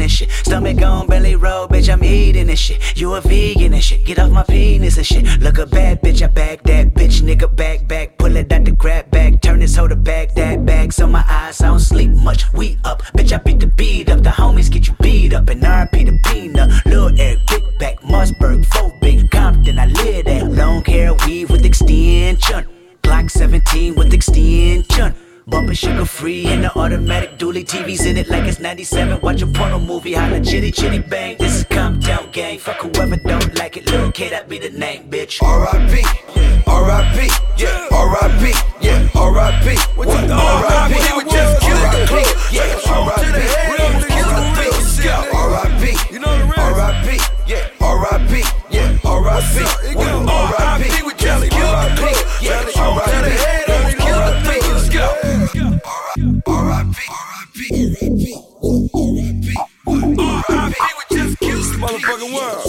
and shit. Stomach on belly roll, bitch, I'm eating and shit. You a vegan and shit, get off my penis and shit. Look a bad bitch, I bag that bitch, nigga back, pull it out the grab bag, turn this hoe to bag that bag. So my eyes, I don't sleep much, we up, bitch, I beat the beat up. The homies get you beat up, and RP the peanut. Lil Eric, big back, Mossberg, 4 big Compton, I live that. Long hair, weave with extension, Glock 17 with extension. Bumpin' sugar free in the automatic dually. TV's in it like it's 97. Watch a porno movie, holla chitty chitty bang. This is Compton gang, fuck whoever don't like it. Lil' K, that be the name, bitch. R.I.P. R.I.P. Yeah. R.I.P. Yeah. R.I.P. R.I.P. We just killed the clip. Yeah. R.I.P. R.I.P. You know the rest. R.I.P. Yeah. R.I.P. Yeah. R.I.P. R.I.P. We just killed the clip. Yeah. R.I.P. R.I.P. R.I.P. R.I.P. we just killed the motherfucking world.